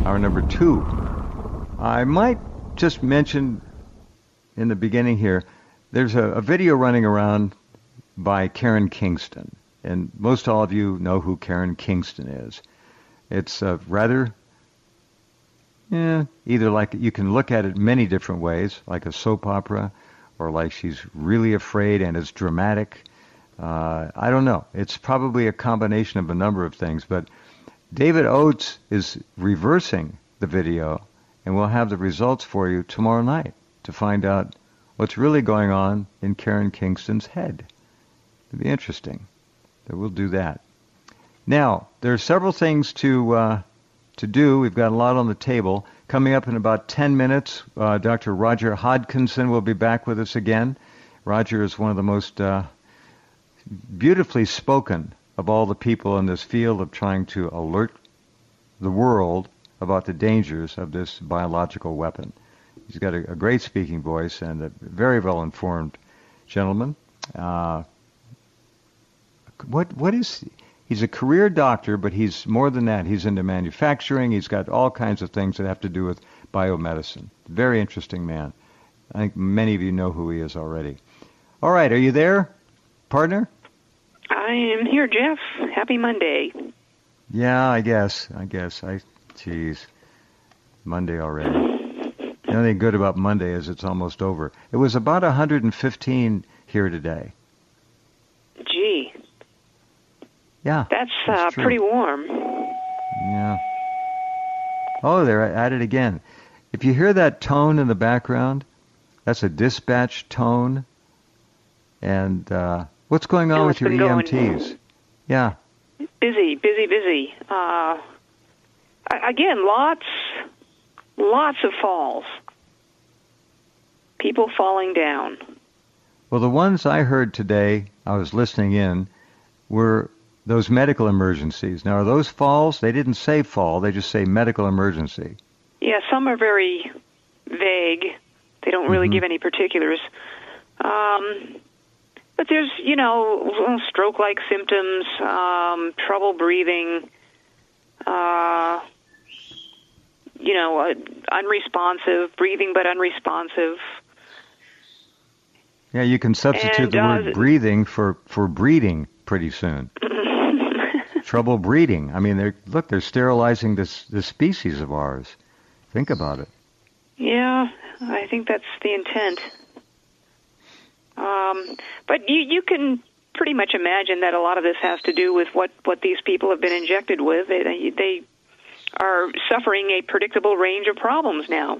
hour number 2. I might just mention in the beginning here, there's a video running around by Karen Kingston. And most all of you know who Karen Kingston is. It's rather, either like you can look at it many different ways, like a soap opera, or like she's really afraid and it's dramatic. I don't know. It's probably a combination of a number of things. But David Oates is reversing the video, and we'll have the results for you tomorrow night to find out what's really going on in Karen Kingston's head. It'll be interesting. So we'll do that. Now, there are several things to do. We've got a lot on the table. Coming up in about 10 minutes, Dr. Roger Hodkinson will be back with us again. Roger is one of the most beautifully spoken of all the people in this field of trying to alert the world about the dangers of this biological weapon. He's got a great speaking voice and a very well-informed gentleman. He's a career doctor, but he's more than that. He's into manufacturing. He's got all kinds of things that have to do with biomedicine. Very interesting man. I think many of you know who he is already. All right, are you there, partner? I am here, Jeff. Happy Monday. Yeah, I guess. Geez, Monday already. The only thing good about Monday is it's almost over. It was about 115 here today. Gee. Yeah. That's pretty warm. Yeah. Oh, they're at it again. If you hear that tone in the background, that's a dispatch tone. And what's going on with your EMTs? Yeah. Busy. Again, lots of falls. People falling down. Well, the ones I heard today, I was listening in, were those medical emergencies. Now, are those falls? They didn't say fall. They just say medical emergency. Yeah, some are very vague. They don't really give any particulars. But there's, stroke-like symptoms, trouble breathing, unresponsive, breathing but unresponsive. Yeah, you can substitute the word breathing for breeding pretty soon. Trouble breeding. I mean, they're sterilizing this species of ours. Think about it. Yeah, I think that's the intent. But you can pretty much imagine that a lot of this has to do with what these people have been injected with. They are suffering a predictable range of problems now.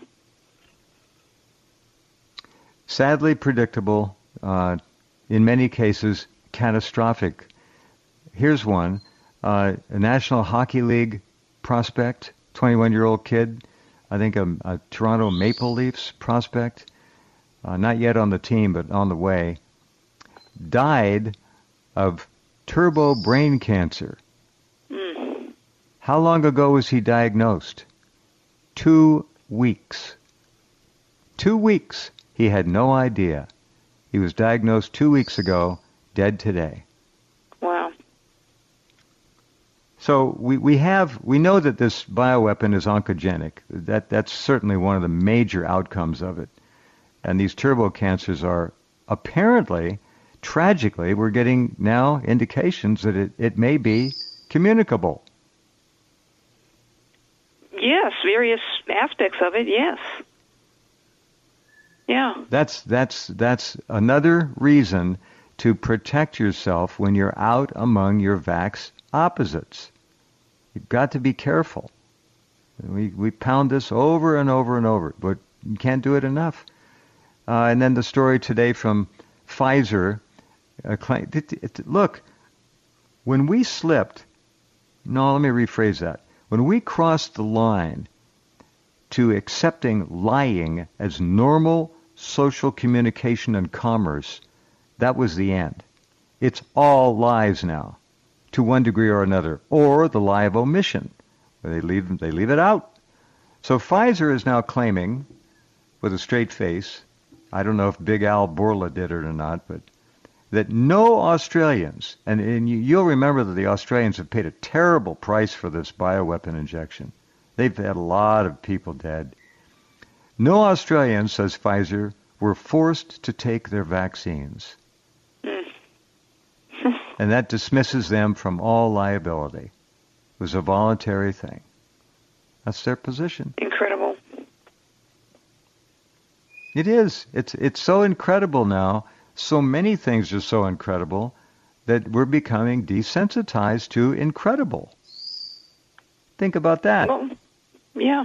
Sadly predictable, in many cases catastrophic. Here's one, a National Hockey League prospect, 21-year-old kid, I think a Toronto Maple Leafs prospect, not yet on the team but on the way, died of turbo brain cancer. How long ago was he diagnosed? 2 weeks. 2 weeks. He had no idea. He was diagnosed 2 weeks ago, dead today. Wow. So we know that this bioweapon is oncogenic. That's certainly one of the major outcomes of it. And these turbo cancers are apparently, tragically, we're getting now indications that it may be communicable. Yes, various aspects of it, yes. Yeah. That's another reason to protect yourself when you're out among your vax opposites. You've got to be careful. We pound this over and over and over, but you can't do it enough. And then the story today from Pfizer. Look, when we slipped, no, let me rephrase that. When we crossed the line to accepting lying as normal social communication and commerce, that was the end. It's all lies now, to one degree or another, or the lie of omission. They leave it out. So Pfizer is now claiming, with a straight face, I don't know if Big Al Borla did it or not, but that no Australians, and you'll remember that the Australians have paid a terrible price for this bioweapon injection. They've had a lot of people dead. No Australians, says Pfizer, were forced to take their vaccines. And that dismisses them from all liability. It was a voluntary thing. That's their position. Incredible. It is. It's so incredible now. So many things are so incredible that we're becoming desensitized to incredible. Think about that. Well, yeah.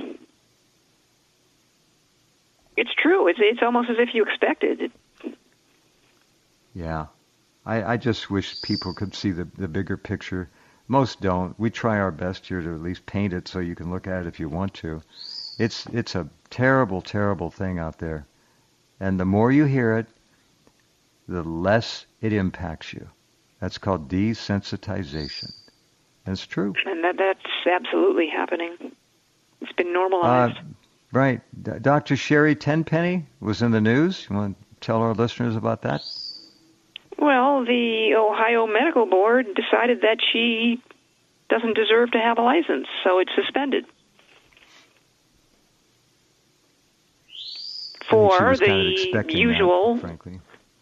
It's true. It's almost as if you expected it. Yeah. I just wish people could see the bigger picture. Most don't. We try our best here to at least paint it so you can look at it if you want to. It's a terrible, terrible thing out there. And the more you hear it, the less it impacts you. That's called desensitization. And it's true. And that's absolutely happening. It's been normalized. Right. Dr. Sherry Tenpenny was in the news. You want to tell our listeners about that? Well, the Ohio Medical Board decided that she doesn't deserve to have a license, so it's suspended. For the usual, that, frankly.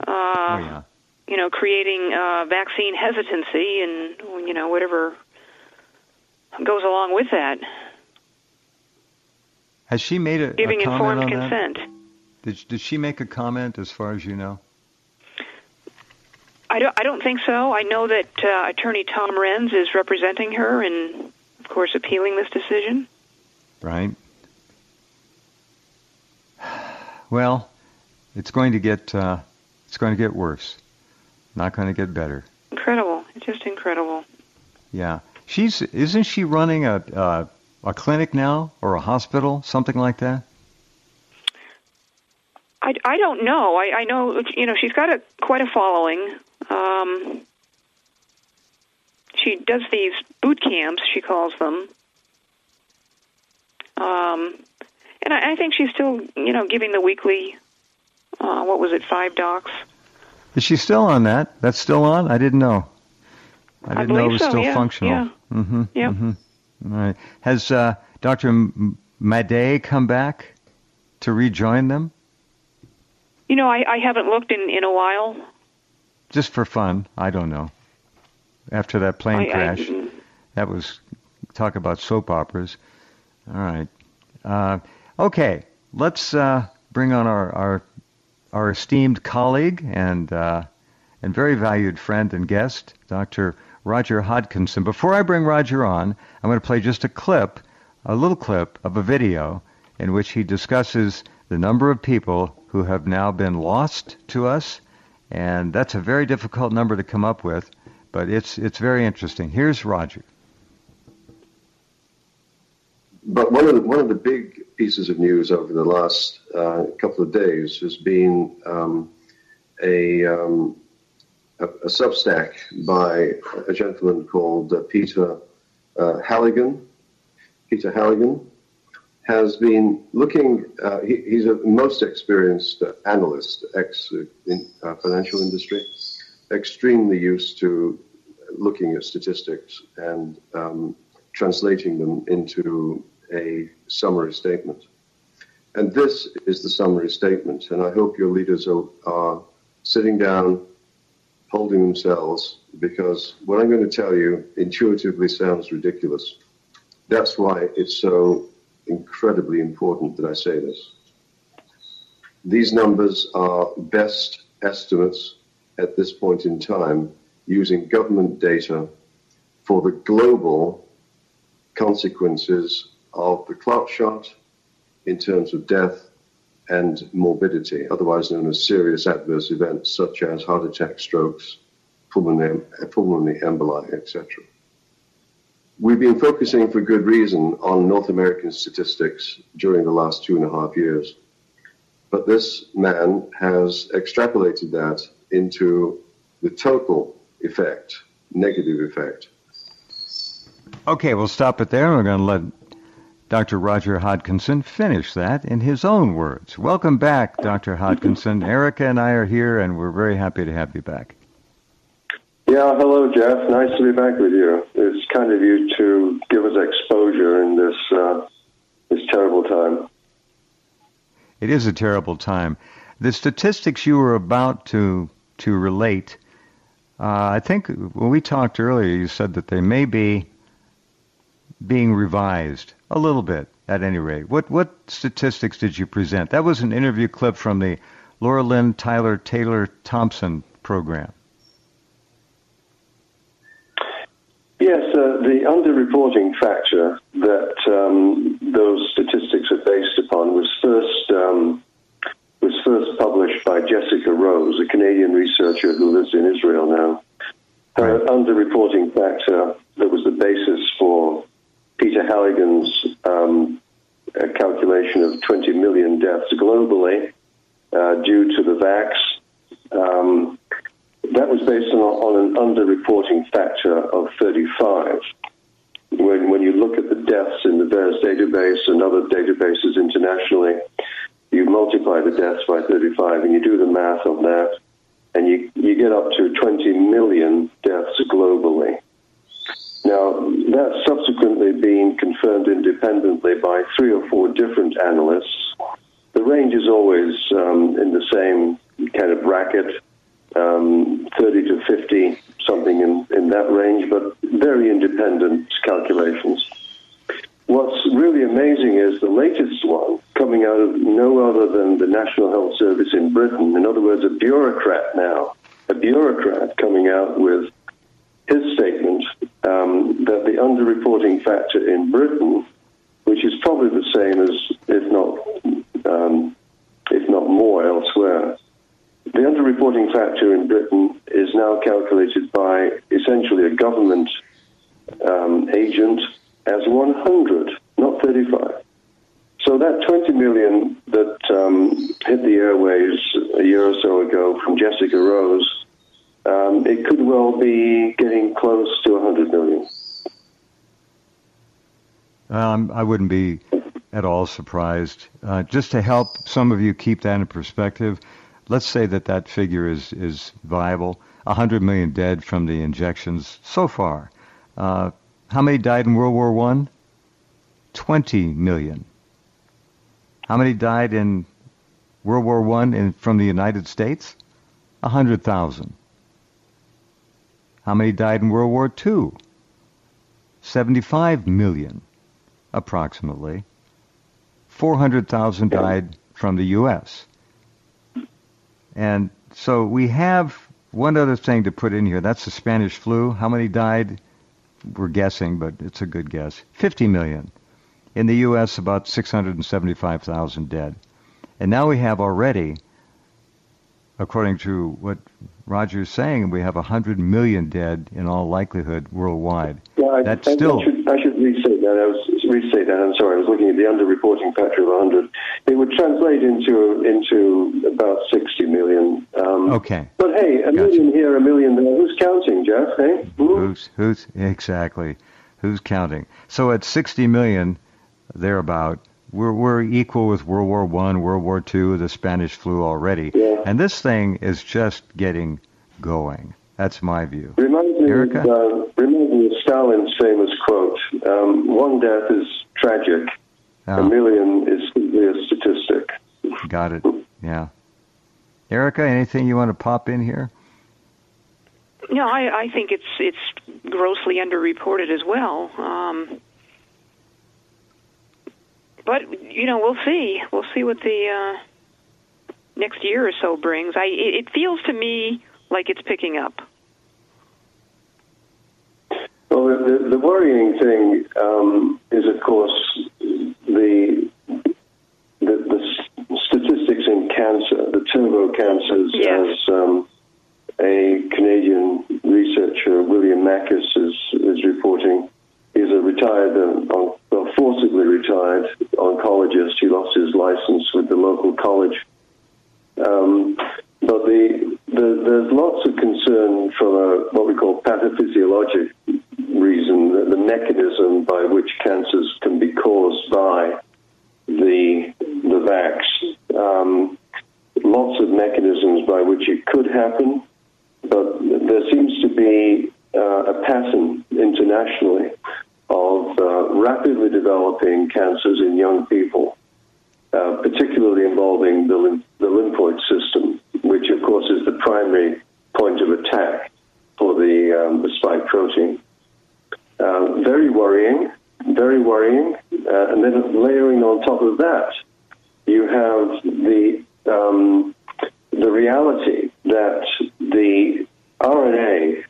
Creating vaccine hesitancy and, whatever goes along with that. Has she made a giving comment informed on consent? That? Did she make a comment as far as you know? I don't think so. I know that Attorney Tom Renz is representing her and, of course, appealing this decision. Right. Well, it's going to get worse. Not going to get better. Incredible. It's just incredible. Yeah. Isn't she running a clinic now or a hospital, something like that? I don't know. I know, she's got quite a following. She does these boot camps, she calls them. And I think she's still, giving the weekly, 5 docs? Is she still on that? That's still on? I didn't know. I didn't know it was still functional. Yeah. Mm-hmm. Yep. Mm-hmm. All right. Has Dr. Madej come back to rejoin them? I haven't looked in a while. Just for fun. I don't know. After that plane crash, that was talk about soap operas. All right. Okay. Let's bring on our esteemed colleague and very valued friend and guest, Dr. Roger Hodkinson. Before I bring Roger on, I'm going to play just a little clip of a video in which he discusses the number of people who have now been lost to us, and that's a very difficult number to come up with, but it's very interesting. Here's Roger. But one of the big pieces of news over the last couple of days has been a Substack by a gentleman called Peter Halligan. Peter Halligan has been looking. He's a most experienced analyst, financial industry, extremely used to looking at statistics and translating them into a summary statement. And this is the summary statement, and I hope your leaders are sitting down, holding themselves, because what I'm going to tell you intuitively sounds ridiculous. That's why it's so incredibly important that I say this. These numbers are best estimates at this point in time using government data for the global consequences of the clot shot in terms of death and morbidity, otherwise known as serious adverse events such as heart attack, strokes, pulmonary emboli, etc. We've been focusing for good reason on North American statistics during the last 2.5 years. But this man has extrapolated that into the total effect, negative effect. Okay, we'll stop it there. We're going to let Dr. Roger Hodkinson finish that in his own words. Welcome back, Dr. Hodkinson. Erica and I are here, and we're very happy to have you back. Yeah, hello, Jeff. Nice to be back with you. It's kind of you to give us exposure in this this terrible time. It is a terrible time. The statistics you were about to relate, I think when we talked earlier, you said that they may be being revised a little bit, at any rate. What statistics did you present? That was an interview clip from the Laura Lynn Tyler Taylor Thompson program. Yes, the underreporting factor that those statistics are based upon was first published by Jessica Rose, a Canadian researcher who lives in Israel now. Her underreporting factor that was the basis for Peter Halligan's calculation of 20 million deaths globally due to the vax. That was based on an underreporting factor of 35. When you look at the deaths in the VAERS database and other databases internationally, you multiply the deaths by 35 and you do the math on that, and you get up to 20 million deaths globally. Now, that's subsequently been confirmed independently by 3 or 4 different analysts. The range is always in the same kind of bracket, 30 to 50, something in that range, but very independent calculations. What's really amazing is the latest one coming out of no other than the National Health Service in Britain. In other words, a bureaucrat coming out with his statement that the underreporting factor in Britain, which is probably the same as, if not more elsewhere, the underreporting factor in Britain is now calculated by essentially a government agent as 100, not 35. So that 20 million that hit the airwaves a year or so ago from Jessica Rose, it could well be getting close to 100 million. I wouldn't be at all surprised. Just to help some of you keep that in perspective, let's say that figure is viable. 100 million dead from the injections so far. How many died in World War I? 20 million. How many died in World War I from the United States? 100,000. How many died in World War II? 75 million, approximately. 400,000 died from the U.S. And so we have one other thing to put in here. That's the Spanish flu. How many died? We're guessing, but it's a good guess. 50 million. In the U.S., about 675,000 dead. And now we have already, according to what Roger's saying, we have 100 million dead in all likelihood worldwide. Yeah, I should restate that. I'm sorry. I was looking at the underreporting factor of 100. It would translate into about 60 million. Okay. But hey, a million here, a million there. Who's counting, Jeff? Hey? Who's exactly? Who's counting? So at 60 million, thereabout, we're equal with World War I, World War II, the Spanish flu already. Yeah. And this thing is just getting going. That's my view. Reminds me of Stalin's famous quote, one death is tragic, a million is simply a statistic. Got it, yeah. Erica, anything you want to pop in here? No, I think it's grossly underreported as well. But, we'll see. We'll see what the next year or so brings. It feels to me like it's picking up. Well, the worrying thing is, of course, the statistics in cancer, the turbo cancers, yes. As a Canadian researcher, William Mackis, is reporting. He's a retired, forcibly retired oncologist. He lost his license with the local college. But there's lots of concern from what we call pathophysiologic reason, the mechanism by which cancers can be caused by the vax. Lots of mechanisms by which it could happen, but there seems to be a pattern internationally of rapidly developing cancers in young people, particularly involving the lymphoid system, which, of course, is the primary point of attack for the spike protein. Very worrying, very worrying. And then layering on top of that, you have the reality that the RNA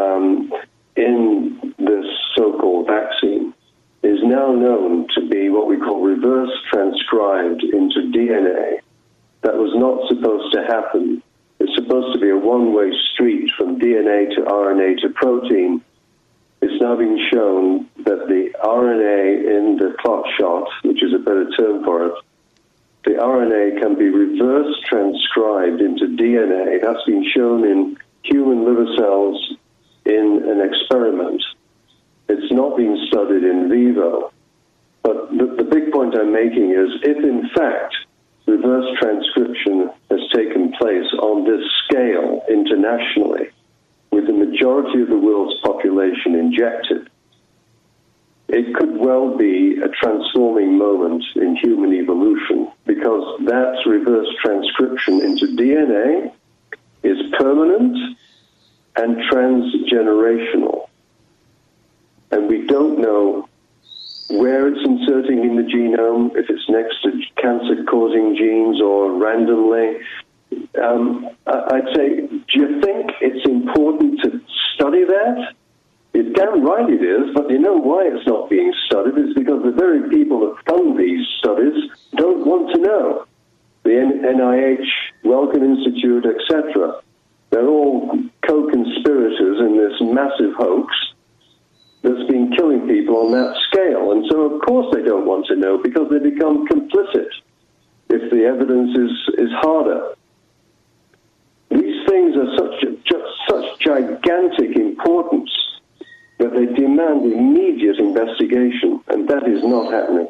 in this so-called vaccine is now known to be what we call reverse transcribed into DNA. That was not supposed to happen. It's supposed to be a one-way street from DNA to RNA to protein. It's now been shown that the RNA in the clot shot, which is a better term for it, the RNA can be reverse transcribed into DNA. That's been shown in human liver cells in an experiment. It's not been studied in vivo. But the big point I'm making is if, in fact, reverse transcription has taken place on this scale internationally, with the majority of the world's population injected, it could well be a transforming moment in human evolution, because that reverse transcription into DNA is permanent and transgenerational. And we don't know where it's inserting in the genome, if it's next to cancer-causing genes or randomly. I'd say, do you think it's important to study that? It's damn right it is, but you know why it's not being studied? It's because the very people that fund these studies don't want to know. The NIH, Wellcome Institute, etc. They're all co-conspirators in this massive hoax that's been killing people on that scale. And so, of course, they don't want to know, because they become complicit if the evidence is harder. These things are such gigantic importance that they demand immediate investigation, and that is not happening.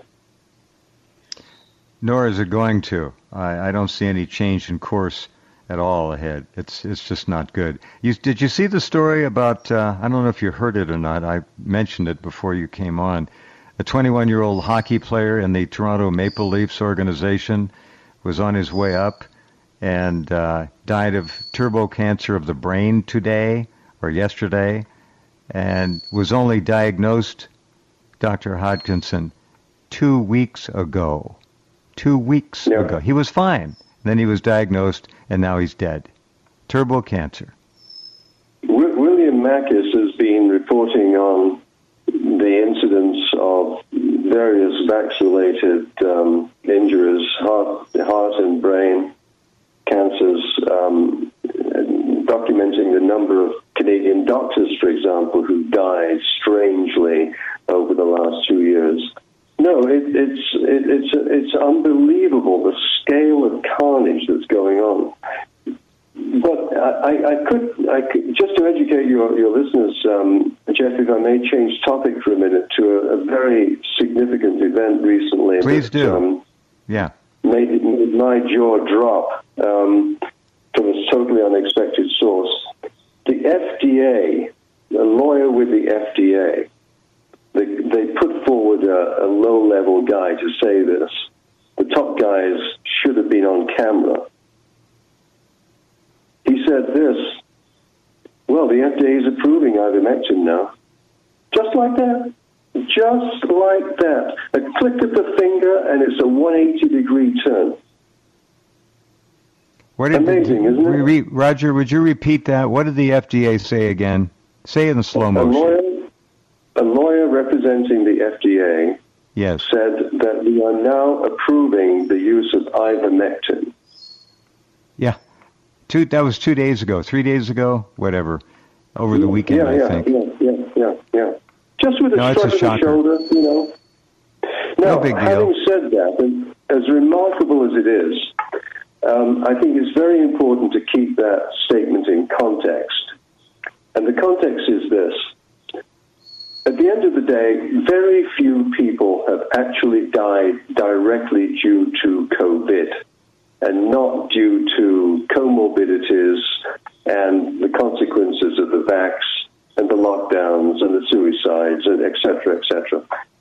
Nor is it going to. I don't see any change in course at all ahead. It's just not good. Did you see the story about, I don't know if you heard it or not, I mentioned it before you came on, a 21-year-old hockey player in the Toronto Maple Leafs organization was on his way up and died of turbo cancer of the brain today or yesterday, and was only diagnosed, Dr. Hodkinson, 2 weeks ago. 2 weeks ago. He was fine. Then he was diagnosed, and now he's dead. Turbo cancer. William Mackis has been reporting on the incidence of various vax-related injuries, heart and brain cancers, documenting the number of Canadian doctors, for example, who died strangely over the last 2 years. No, it's unbelievable, the scale of carnage that's going on. But I could just to educate your listeners, Jeff, if I may change topic for a minute to a very significant event recently. Please do. Made my jaw drop from a totally unexpected source. The FDA, a lawyer with the FDA, they put forward a low-level guy to say this. The top guys should have been on camera. He said this: well, the FDA is approving ivermectin now. Just like that. Just like that. A click of the finger and it's a 180-degree turn. Amazing, isn't it? Roger, would you repeat that? What did the FDA say again? Say it in slow motion. A lawyer representing the FDA said that we are now approving the use of ivermectin. Yeah. That was 2 days ago, 3 days ago, whatever, over the weekend, I think. Yeah. Just with a shrug of the shoulder, you know. Now, no big deal. Having said that, and as remarkable as it is, I think it's very important to keep that statement in context. And the context is this. At the end of the day, very few people have actually died directly due to COVID and not due to comorbidities and the consequences of the vax and the lockdowns and the suicides, and et cetera, et cetera.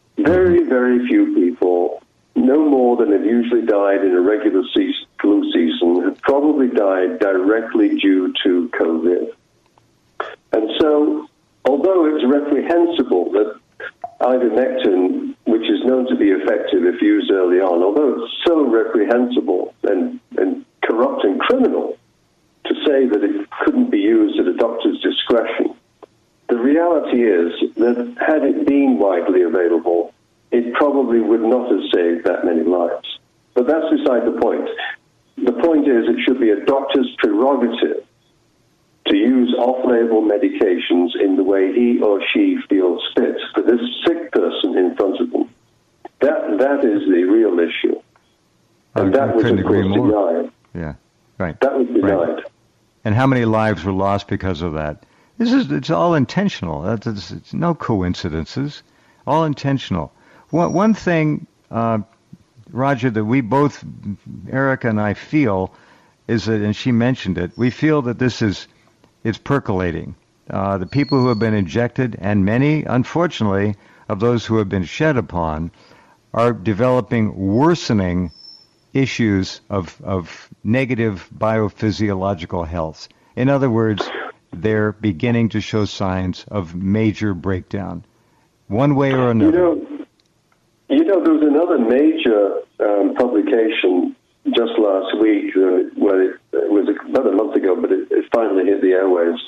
died directly due to COVID. And so, although it's reprehensible that ivermectin, which is known to be effective if used early on, although it's so reprehensible and corrupt and criminal to say that it couldn't be used at a doctor's discretion, the reality is that had it been widely available, it probably would not have saved that many lives. But that's beside the point. The point is it should be a doctor's prerogative to use off-label medications in the way he or she feels fit for this sick person in front of them. That is the real issue. And that was, of course, denied. Yeah, right. That was denied. Right. And how many lives were lost because of that? It's all intentional. It's no coincidences. All intentional. One thing, Roger, that we both, Erica and I, feel is that, and she mentioned it, we feel that it's percolating. The people who have been injected, and many, unfortunately, of those who have been shed upon, are developing worsening issues of negative biophysiological health. In other words, they're beginning to show signs of major breakdown, one way or another. There was another major publication just last week, well, it was about a month ago, but it finally hit the airwaves.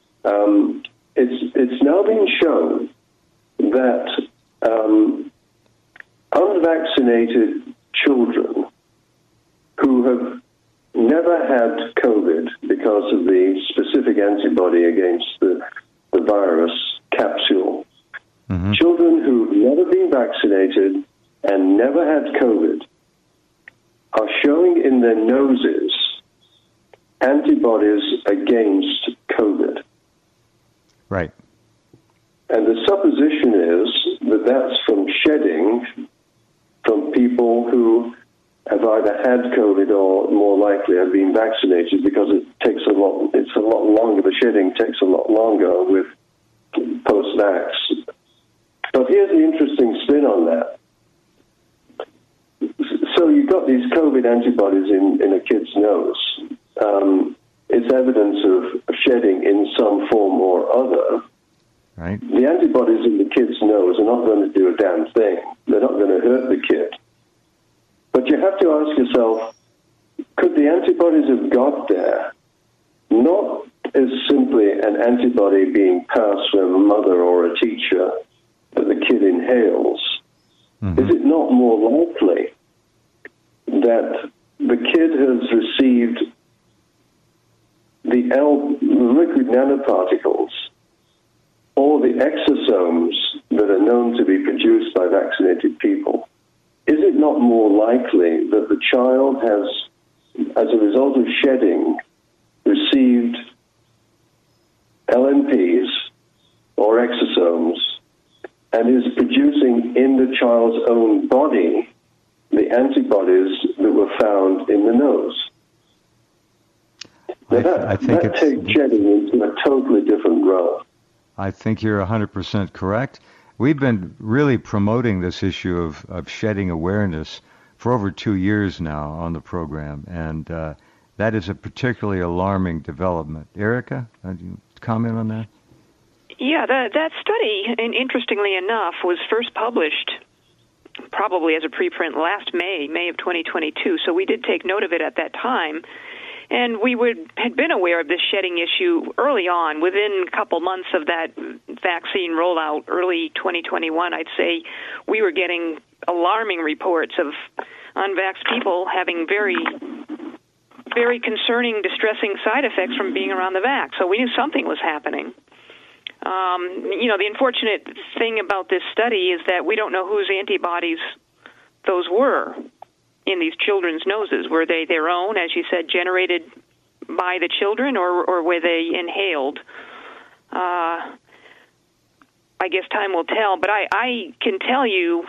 It's now been shown that unvaccinated children who have never had COVID because of the specific antibody against the virus capsule, children who've never been vaccinated and never had COVID are showing in their noses antibodies against COVID. Right. And the supposition is that that's from shedding from people who have either had COVID or more likely have been vaccinated, because it's a lot longer, the shedding takes a lot longer with post-vax. But here's the interesting spin on that. So you've got these COVID antibodies in a kid's nose. It's evidence of shedding in some form or other. Right. The antibodies in the kid's nose are not going to do a damn thing. They're not going to hurt the kid. But you have to ask yourself, could the antibodies have got there not as simply an antibody being passed from a mother or a teacher that the kid inhales? Is it not more likely that the kid has received the liquid nanoparticles or the exosomes that are known to be produced by vaccinated people? Is it not more likely that the child has, as a result of shedding, received LNPs or exosomes and is producing in the child's own body the antibodies that were found in the nose? Now that takes shedding into a totally different realm. I think you're 100% correct. We've been really promoting this issue of shedding awareness for over 2 years now on the program, and that is a particularly alarming development. Erica, do you comment on that? Yeah, that study, and interestingly enough, was first published probably as a preprint last May of 2022, so we did take note of it at that time. And we had been aware of this shedding issue early on. Within a couple months of that vaccine rollout, early 2021, I'd say, we were getting alarming reports of unvaxxed people having very, very concerning, distressing side effects from being around the vax. So we knew something was happening. The unfortunate thing about this study is that we don't know whose antibodies those were in these children's noses. Were they their own, as you said, generated by the children, or were they inhaled? I guess time will tell, but I can tell you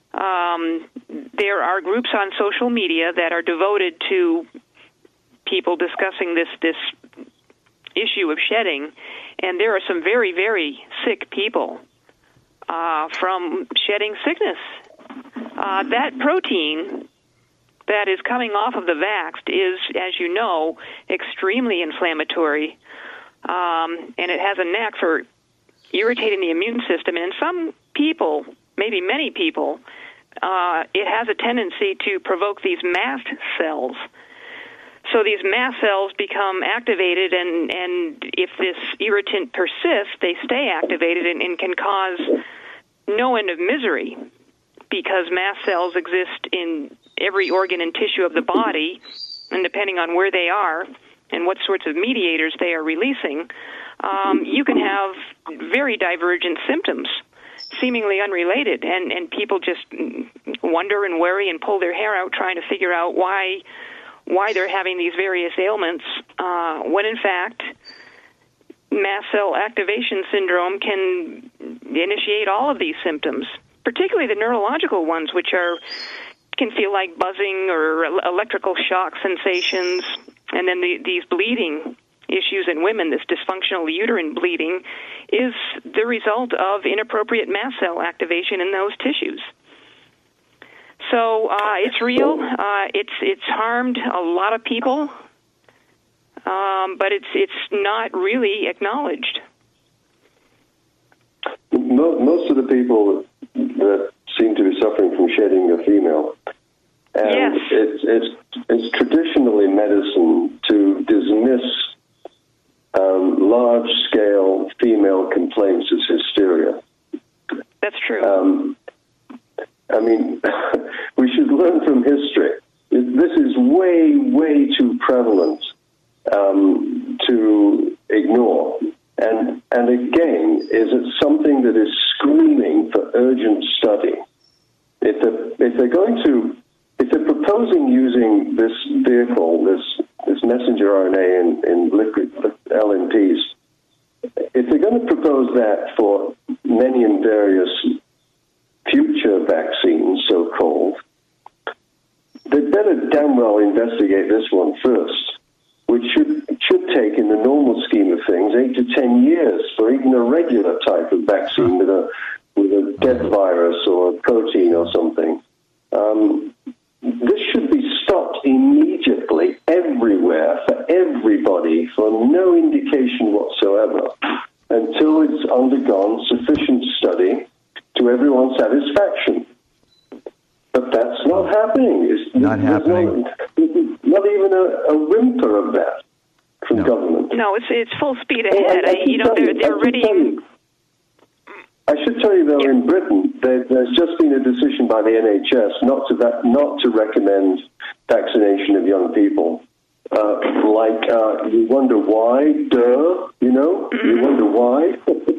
there are groups on social media that are devoted to people discussing this issue of shedding, and there are some very, very sick people from shedding sickness. That protein, that is coming off of the vaxxed is, as you know, extremely inflammatory, and it has a knack for irritating the immune system. And in some people, maybe many people, it has a tendency to provoke these mast cells. So these mast cells become activated, and if this irritant persists, they stay activated and can cause no end of misery, because mast cells exist in every organ and tissue of the body, and depending on where they are and what sorts of mediators they are releasing, you can have very divergent symptoms, seemingly unrelated, and people just wonder and worry and pull their hair out trying to figure out why they're having these various ailments, when in fact mast cell activation syndrome can initiate all of these symptoms, particularly the neurological ones, which can feel like buzzing or electrical shock sensations, and then these bleeding issues in women, this dysfunctional uterine bleeding, is the result of inappropriate mast cell activation in those tissues. So it's real. It's harmed a lot of people, but it's not really acknowledged. Most of the people that seem to be suffering from shedding are female. And yes. It's traditionally medicine to dismiss large-scale female complaints as hysteria. That's true. I mean, we should learn from history. This is way, way too prevalent to ignore. And again, is it something that is screaming for urgent study? If they're proposing using this vehicle, this messenger RNA in liquid LNPs, if they're going to propose that for many and various future vaccines, so-called, they'd better damn well investigate this one first, which should take, in the normal scheme of things, 8 to 10 years for even a regular type of vaccine with a dead virus or a protein or something. This should be stopped immediately, everywhere, for everybody, for no indication whatsoever, until it's undergone sufficient study to everyone's satisfaction. But that's not happening. Not happening. Not even a whimper of that from government. No, it's full speed ahead. They're ready. I should tell you, though, in Britain, there's just been a decision by the NHS not to recommend vaccination of young people. You wonder why? You wonder why?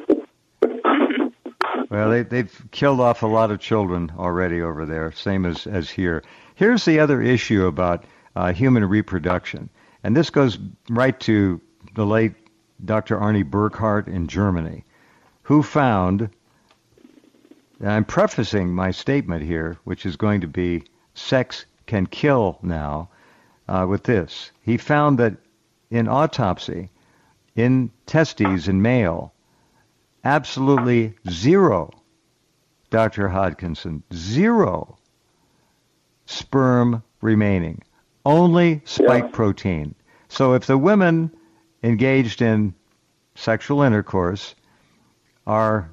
Well, they've killed off a lot of children already over there, same as here. Here's the other issue about human reproduction, and this goes right to the late Dr. Arnie Burkhardt in Germany, who found, and I'm prefacing my statement here, which is going to be sex can kill now, with this. He found that in autopsy, in testes in male, absolutely zero, Dr. Hodgkinson, zero sperm remaining, only spike protein. So if the women engaged in sexual intercourse are,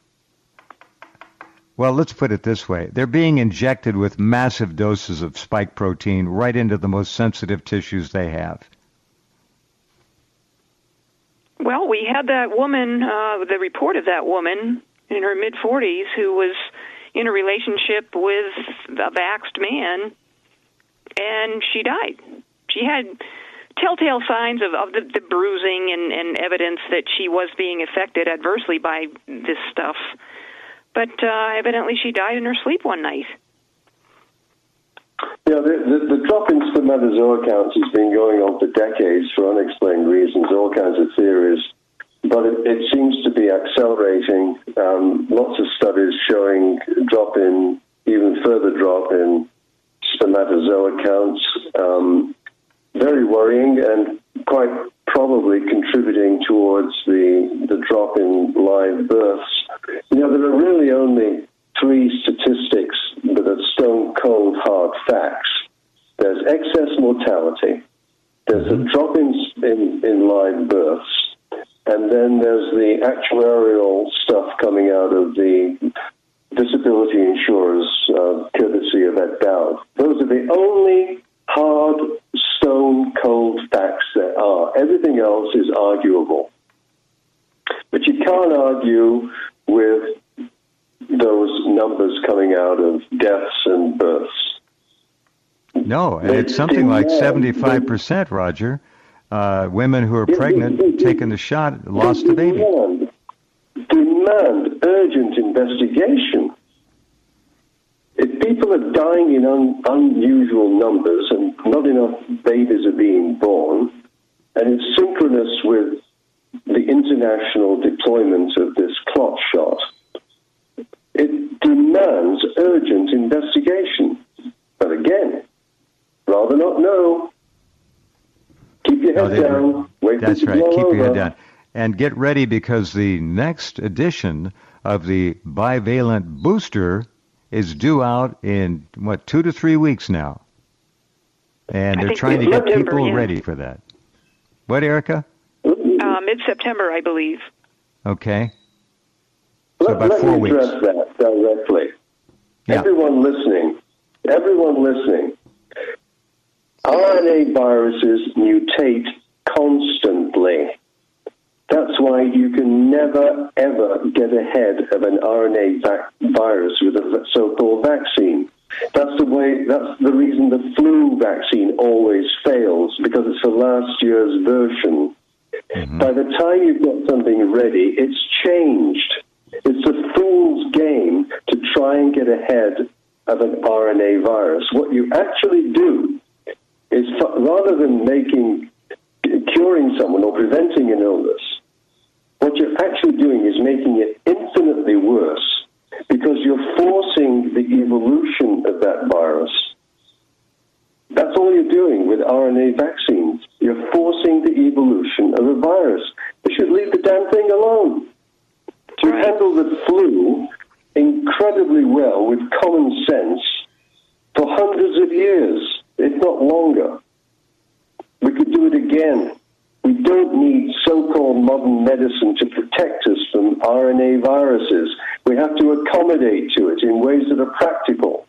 well, let's put it this way. They're being injected with massive doses of spike protein right into the most sensitive tissues they have. Well, we had that woman, the report of that woman in her mid-40s who was in a relationship with a vaxxed man, and she died. She had telltale signs of the bruising and evidence that she was being affected adversely by this stuff. But evidently she died in her sleep one night. Yeah, the drop in spermatozoa counts has been going on for decades for unexplained reasons, all kinds of theories. But it seems to be accelerating. Lots of studies showing even further drop in spermatozoa counts. Very worrying and quite probably contributing towards the drop in live births. There are really only 3 statistics that are stone cold hard facts. in live births. And then there's the actuarial stuff coming out of the disability insurers, courtesy of Ed Dowd. Those are the only hard, stone cold facts there are. Everything else is arguable. But you can't argue with those numbers coming out of deaths and births. No, and it's something like 75%, Roger. Women who are pregnant, taking the shot, lost the baby. Demand urgent investigation. If people are dying in unusual numbers and not enough babies are being born, and it's synchronous with the international deployment of this clot shot, it demands urgent investigation. But again, rather not know. Keep your head down. Wait that's for it to right. blow Keep over. your head down. And get ready, because the next edition of the bivalent booster is due out in, 2 to 3 weeks now. And they're trying to get people ready for that. What, Erica? Mid-September, I believe. Okay. So about 4 weeks. Let me address that directly. Yeah. Everyone listening, RNA viruses mutate constantly. That's why you can never, ever get ahead of an RNA virus with a so-called vaccine. That's the reason the flu vaccine always fails, because it's the last year's version. Mm-hmm. By the time you've got something ready, it's changed. It's a fool's game to try and get ahead of an RNA virus. What you actually do is, rather than curing someone or preventing an illness, what you're actually doing is making it infinitely worse, because you're forcing the evolution of that virus. That's all you're doing with RNA vaccines. You're forcing the evolution of a virus. You should leave the damn thing alone. To handle the flu incredibly well with common sense for hundreds of years, if not longer. We could do it again. We don't need so-called modern medicine to protect us from RNA viruses. We have to accommodate to it in ways that are practical.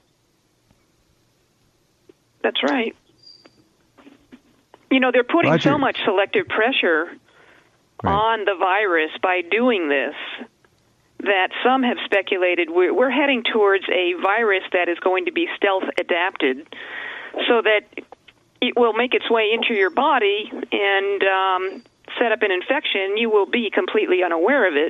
That's right. They're putting so much selective pressure on the virus by doing this that some have speculated we're heading towards a virus that is going to be stealth adapted, so that it will make its way into your body and set up an infection. You will be completely unaware of it,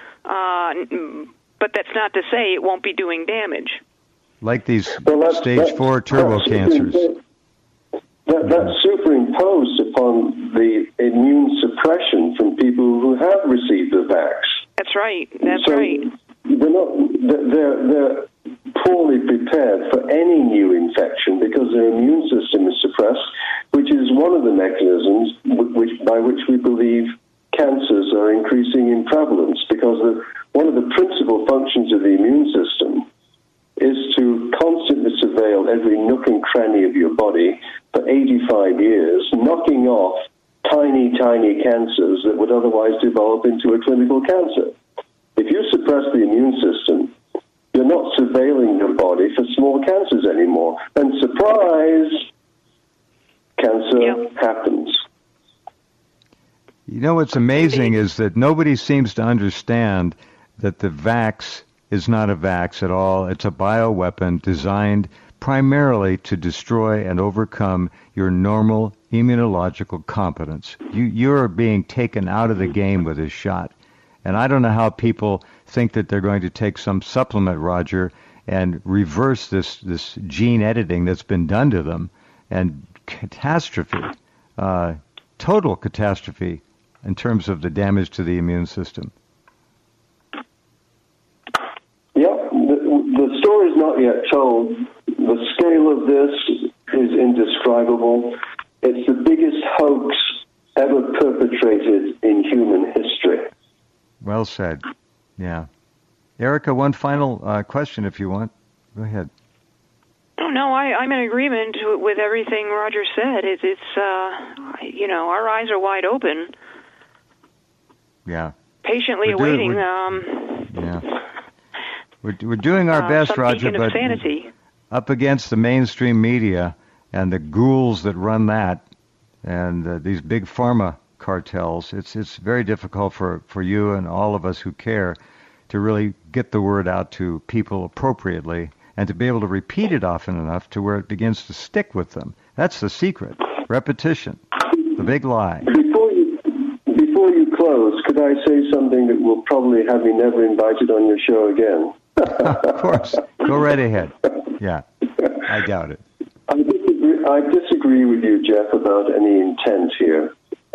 but that's not to say it won't be doing damage. Like these stage 4 turbo cancers. That's superimposed upon the immune suppression from people who have received the vax. That's right. That's right. They're poorly prepared for any new infection because their immune system is suppressed, which is one of the mechanisms by which we believe cancers are increasing in prevalence, because one of the principal functions of the immune system is to constantly surveil every nook and cranny of your body for 85 years, knocking off tiny, tiny cancers that would otherwise develop into a clinical cancer. If you suppress the immune system, you're not surveilling your body for small cancers anymore. And surprise, cancer happens. What's amazing is that nobody seems to understand that the vax is not a vax at all. It's a bioweapon designed primarily to destroy and overcome your normal immunological competence. You're being taken out of the game with this shot. And I don't know how people think that they're going to take some supplement, Roger, and reverse this gene editing that's been done to them, and catastrophe, total catastrophe in terms of the damage to the immune system. Yeah, the story's not yet told. The scale of this is indescribable. It's the biggest hoax ever perpetrated in human history. Well said. Yeah. Erica, one final question if you want. Go ahead. No, I'm in agreement with everything Roger said. It's our eyes are wide open. Yeah. Patiently awaiting. We're doing our best, Roger, but sanity. Up against the mainstream media and the ghouls that run that, and these big pharma cartels, it's very difficult for you and all of us who care to really get the word out to people appropriately and to be able to repeat it often enough to where it begins to stick with them. That's the secret. Repetition. The big lie. Before you close, could I say something that will probably have me never invited on your show again? Of course. Go right ahead. Yeah. I doubt it. I disagree with you, Jeff, about any intent here.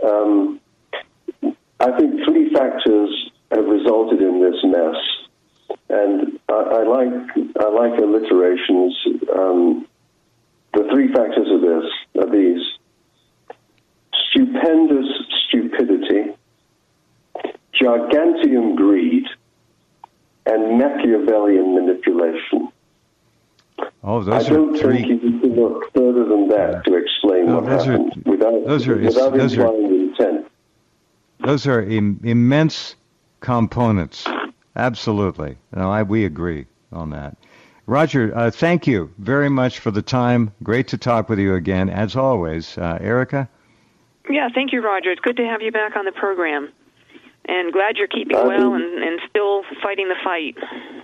I think three factors have resulted in this mess, and I like alliterations. The three factors are these: stupendous stupidity, giganteum greed, and Machiavellian manipulation. Oh, those I don't are three. think you can look further than that to explain what happened without implying intent. Those are immense components. Absolutely. No, we agree on that. Roger, thank you very much for the time. Great to talk with you again, as always. Erica? Yeah, thank you, Roger. It's good to have you back on the program. And glad you're keeping well and still fighting the fight.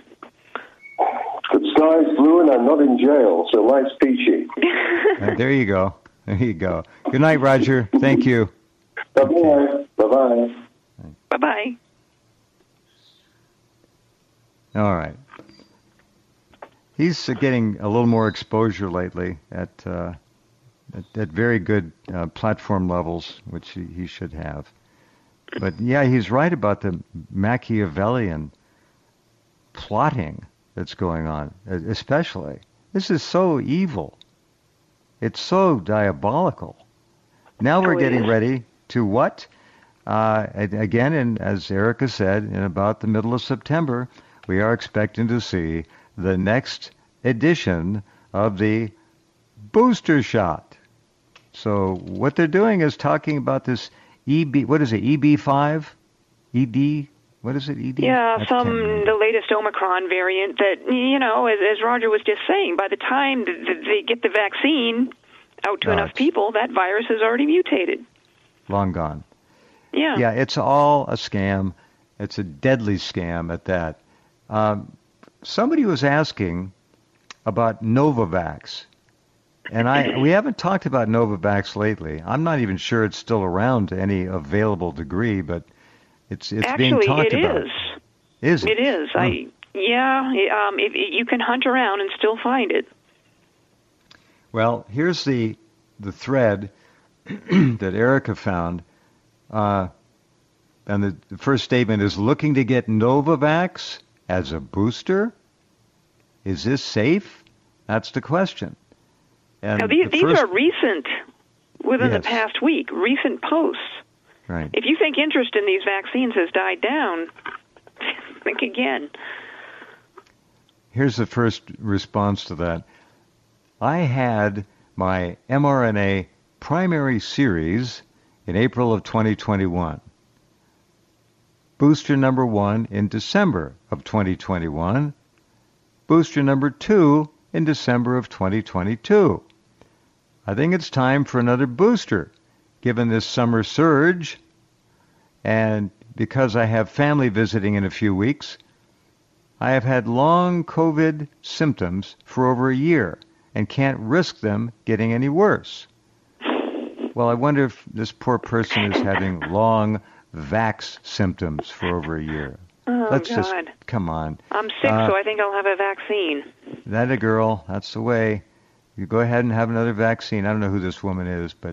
The sky's blue and I'm not in jail, so life's peachy. There you go. There you go. Good night, Roger. Thank you. Bye-bye. Okay. Bye-bye. Bye-bye. All right. He's getting a little more exposure lately at very good platform levels, which he should have. But yeah, he's right about the Machiavellian plotting that's going on, especially. This is so evil. It's so diabolical. Now we're getting ready to what? Again, and as Erica said, in about the middle of September, we are expecting to see the next edition of the booster shot. So what they're doing is talking about this what is it, EB5? ED? What is it, ED? Yeah, the latest Omicron variant that, as Roger was just saying, by the time they get the vaccine out to enough people, that virus has already mutated. Long gone. Yeah. Yeah, it's all a scam. It's a deadly scam at that. Somebody was asking about Novavax. And we haven't talked about Novavax lately. I'm not even sure it's still around to any available degree, but it's actually, being talked about. Actually, it is. Is it? It is. Oh. You can hunt around and still find it. Well, here's the thread that Erica found. And the first statement is, looking to get Novavax as a booster? Is this safe? That's the question. And now, these are recent, within the past week, recent posts. Right. If you think interest in these vaccines has died down, think again. Here's the first response to that. I had my mRNA primary series in April of 2021. Booster number 1 in December of 2021. Booster number 2 in December of 2022. I think it's time for another booster, given this summer surge, and because I have family visiting in a few weeks. I have had long COVID symptoms for over a year and can't risk them getting any worse. Well, I wonder if this poor person is having long vax symptoms for over a year. Oh, Let's God. just, come on. I'm sick, so I think I'll have a vaccine. That a girl. That's the way. You go ahead and have another vaccine. I don't know who this woman is, but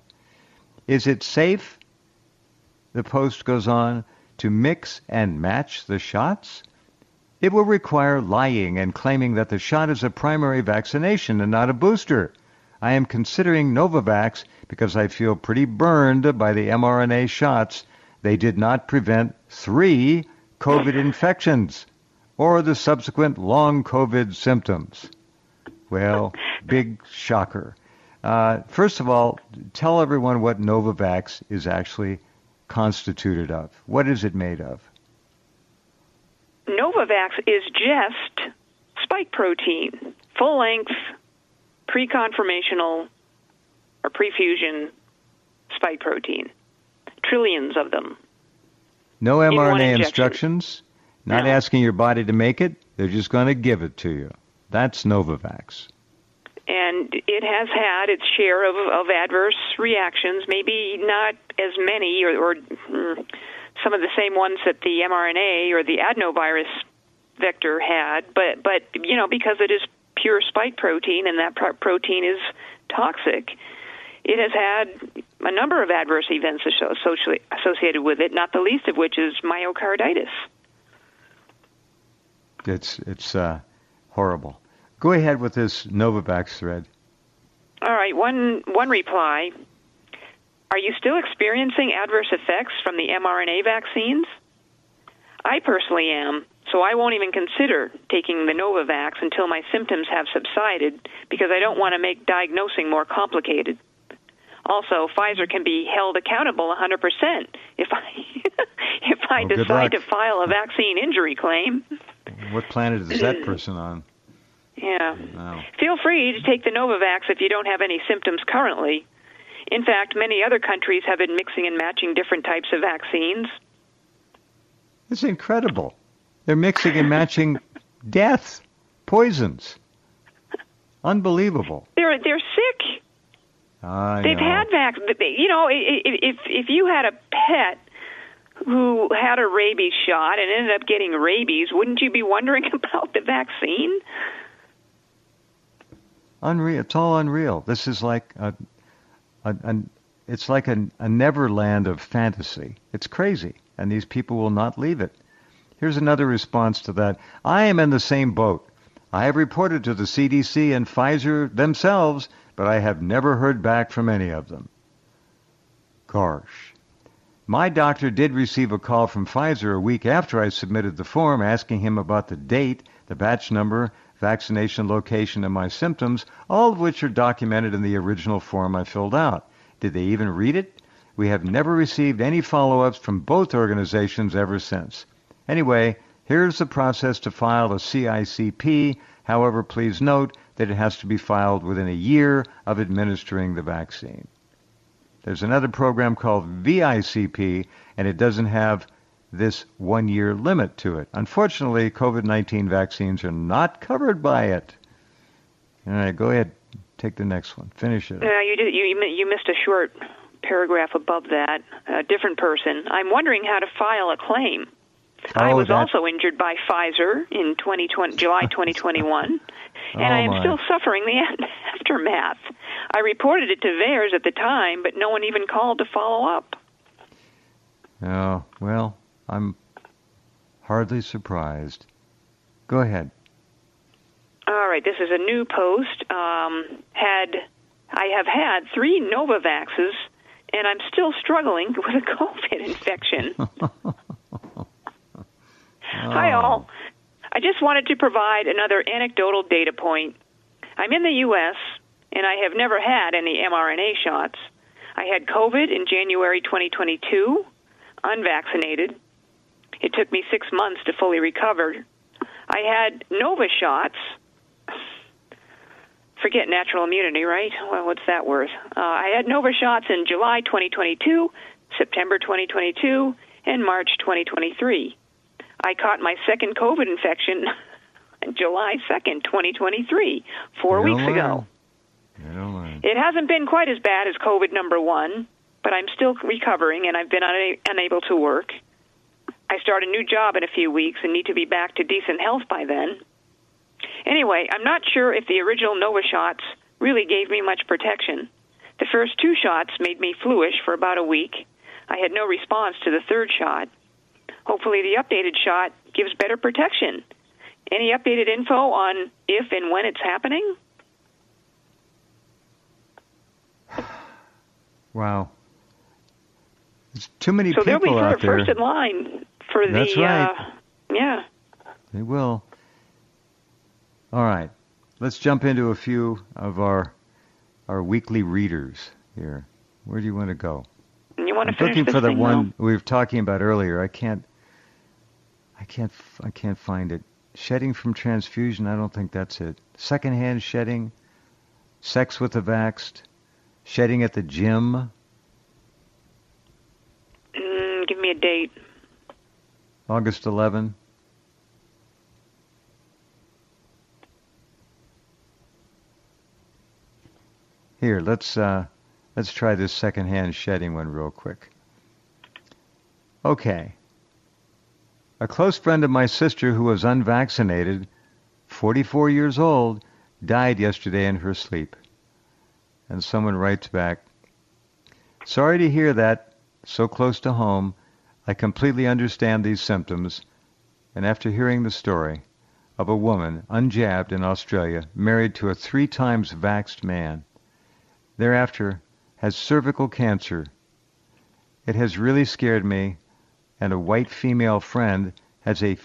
is it safe, the post goes on, to mix and match the shots? It will require lying and claiming that the shot is a primary vaccination and not a booster. I am considering Novavax because I feel pretty burned by the mRNA shots. They did not prevent 3 COVID infections or the subsequent long COVID symptoms. Well, big shocker. First of all, tell everyone what Novavax is actually constituted of. What is it made of? Novavax is just spike protein, full-length, pre-conformational, or pre-fusion spike protein. Trillions of them. No mRNA injection. instructions, not No. asking your body to make it. They're just going to give it to you. That's Novavax. And it has had its share of adverse reactions, maybe not as many or some of the same ones that the mRNA or the adenovirus vector had, but because it is pure spike protein and that protein is toxic, it has had a number of adverse events associated with it, not the least of which is myocarditis. It's horrible. Go ahead with this Novavax thread. All right, one reply. Are you still experiencing adverse effects from the mRNA vaccines? I personally am, so I won't even consider taking the Novavax until my symptoms have subsided because I don't want to make diagnosing more complicated. Also, Pfizer can be held accountable 100% if I Good decide luck. to file a vaccine injury claim. What planet is that person on? Yeah. Wow. Feel free to take the Novavax if you don't have any symptoms currently. In fact, many other countries have been mixing and matching different types of vaccines. It's incredible. They're mixing and matching death, poisons. Unbelievable. They're sick. They've had vaccines. If you had a pet who had a rabies shot and ended up getting rabies, wouldn't you be wondering about the vaccine? Unreal. It's all unreal. This is like it's like a neverland of fantasy. It's crazy, and these people will not leave it. Here's another response to that. I am in the same boat. I have reported to the CDC and Pfizer themselves, but I have never heard back from any of them. Gosh. My doctor did receive a call from Pfizer a week after I submitted the form asking him about the date, the batch number, vaccination location, and my symptoms, all of which are documented in the original form I filled out. Did they even read it? We have never received any follow-ups from both organizations ever since. Anyway, here's the process to file a CICP. However, please note that it has to be filed within a year of administering the vaccine. There's another program called VICP, and it doesn't have this 1-year limit to it. Unfortunately, COVID-19 vaccines are not covered by it. All right, go ahead. Take the next one. Finish it. You missed a short paragraph above that. A different person. I'm wondering how to file a claim. I was also injured by Pfizer in July 2021, and I am still suffering the aftermath. I reported it to VAERS at the time, but no one even called to follow up. Oh, well, I'm hardly surprised. Go ahead. All right, this is a new post. I have had 3 Novavaxes, and I'm still struggling with a COVID infection. Hi, all. I just wanted to provide another anecdotal data point. I'm in the U.S., and I have never had any mRNA shots. I had COVID in January 2022, unvaccinated. It took me 6 months to fully recover. I had Nova shots. Forget natural immunity, right? Well, what's that worth? I had Nova shots in July 2022, September 2022, and March 2023. I caught my second COVID infection on July 2nd, 2023, 4 weeks ago. It hasn't been quite as bad as COVID number 1, but I'm still recovering, and I've been unable to work. I start a new job in a few weeks and need to be back to decent health by then. Anyway, I'm not sure if the original Nova shots really gave me much protection. The first 2 shots made me fluish for about a week. I had no response to the third shot. Hopefully the updated shot gives better protection. Any updated info on if and when it's happening? Wow. There's too many people out there. So they'll be first in line for That's the... right. Yeah. They will. All right. Let's jump into a few of our weekly readers here. Where do you want to go? You want to I'm finish looking this for the thing, one we were talking about earlier. I can't find it. Shedding from transfusion. I don't think that's it. Secondhand shedding. Sex with the vaxxed. Shedding at the gym. Give me a date. August 11. Here, let's try this secondhand shedding one real quick. Okay. A close friend of my sister who was unvaccinated, 44 years old, died yesterday in her sleep. And someone writes back, sorry to hear that, so close to home. I completely understand these symptoms. And after hearing the story of a woman, unjabbed in Australia, married to a 3 times vaxxed man, thereafter has cervical cancer. It has really scared me, and a white female friend has had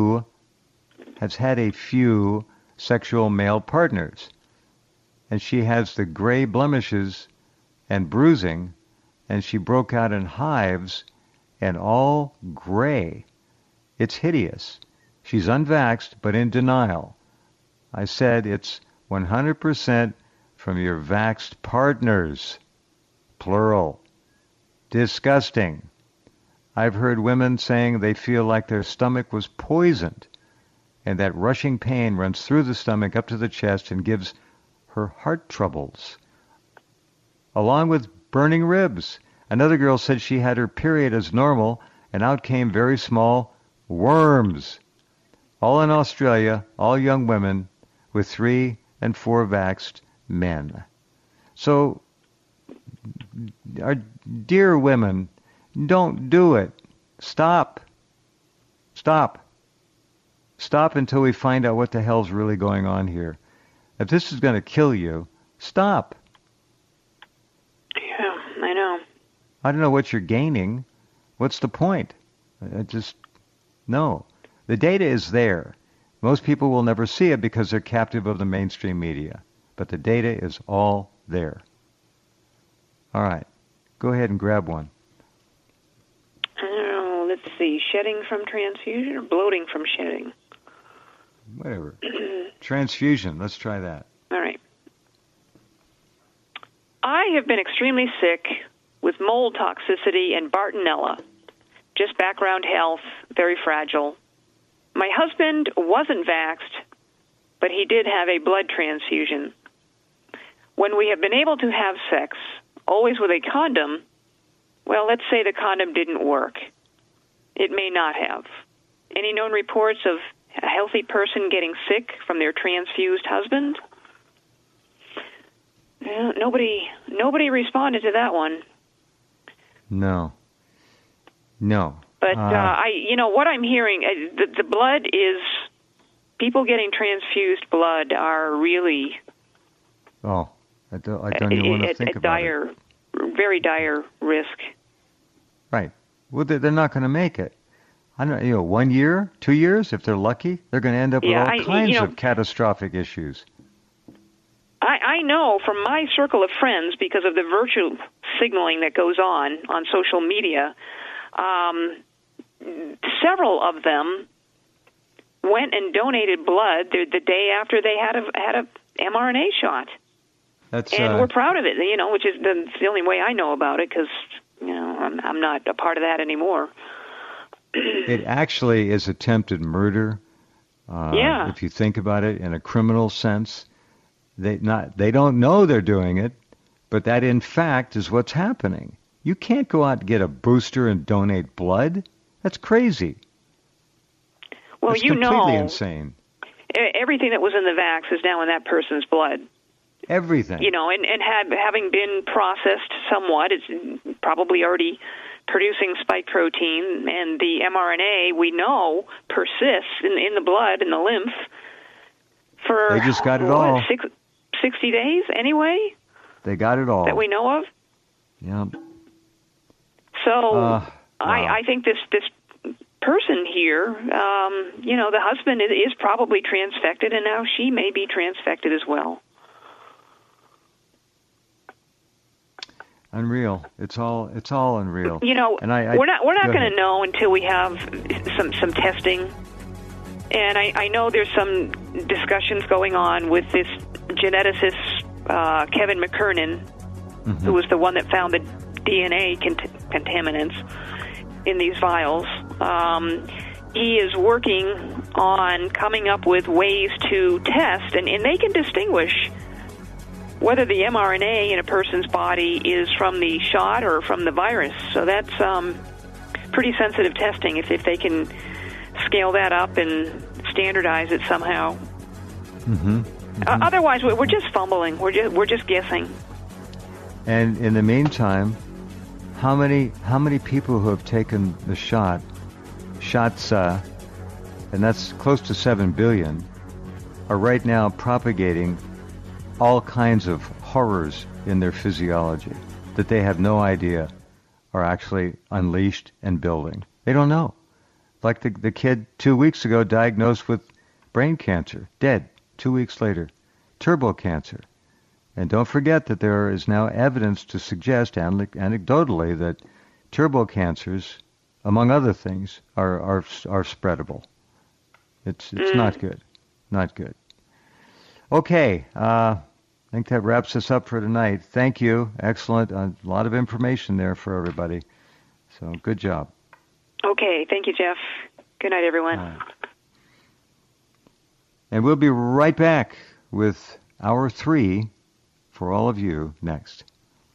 a few sexual male partners, and she has the gray blemishes and bruising, and she broke out in hives and all gray. It's hideous. She's unvaxxed, but in denial. I said it's 100% from your vaxxed partners. Plural. Disgusting. I've heard women saying they feel like their stomach was poisoned, and that rushing pain runs through the stomach up to the chest and gives her heart troubles, along with burning ribs. Another girl said she had her period as normal, and out came very small worms. All in Australia, all young women with 3 and 4 vaxxed men. So, our dear women, don't do it. Stop. Stop. Stop until we find out what the hell's really going on here. If this is going to kill you, stop. Yeah, I know. I don't know what you're gaining. What's the point? No. The data is there. Most people will never see it because they're captive of the mainstream media. But the data is all there. All right. Go ahead and grab one. Oh, let's see. Shedding from transfusion or bloating from shedding? Whatever. Transfusion. Let's try that. All right. I have been extremely sick with mold toxicity and Bartonella. Just background health, very fragile. My husband wasn't vaxxed, but he did have a blood transfusion. When we have been able to have sex, always with a condom, well, let's say the condom didn't work. It may not have. Any known reports of a healthy person getting sick from their transfused husband? Nobody responded to that one. No. But what I'm hearing, the blood is, people getting transfused blood are really. Oh, I don't even want to think about it. Very dire risk. Right. Well, they're not going to make it. I don't know. 1 year, 2 years, if they're lucky, they're going to end up with all kinds of catastrophic issues. I know from my circle of friends, because of the virtual signaling that goes on social media, several of them went and donated blood the day after they had a mRNA shot. And we're proud of it, which is the only way I know about it, because I'm not a part of that anymore. It actually is attempted murder. If you think about it in a criminal sense, they don't know they're doing it, but that in fact is what's happening. You can't go out and get a booster and donate blood. That's crazy. Well, it's completely insane. Everything that was in the vax is now in that person's blood. Everything. And having been processed somewhat, it's probably already producing spike protein, and the mRNA, we know, persists in the blood, in the lymph, for they just got it all. 60 days anyway? They got it all. That we know of? Yeah. So wow. I think this person here, the husband is probably transfected, and now she may be transfected as well. Unreal. It's all unreal. And we're not going to know until we have some testing. And I know there's some discussions going on with this geneticist Kevin McKernan, who was the one that found the DNA contaminants in these vials. He is working on coming up with ways to test, and they can distinguish whether the mRNA in a person's body is from the shot or from the virus. So that's pretty sensitive testing if they can scale that up and standardize it somehow. Otherwise, we're just fumbling. We're just guessing. And in the meantime, how many people who have taken the shots, and that's close to 7 billion, are right now propagating all kinds of horrors in their physiology that they have no idea are actually unleashed and building. They don't know. Like the kid 2 weeks ago diagnosed with brain cancer, dead 2 weeks later, turbo cancer. And don't forget that there is now evidence to suggest, anecdotally, that turbo cancers, among other things, are spreadable. It's not good. Not good. Okay, I think that wraps us up for tonight. Thank you. Excellent. A lot of information there for everybody. So good job. Okay, thank you, Jeff. Good night, everyone. Right. And we'll be right back with Hour 3 for all of you next.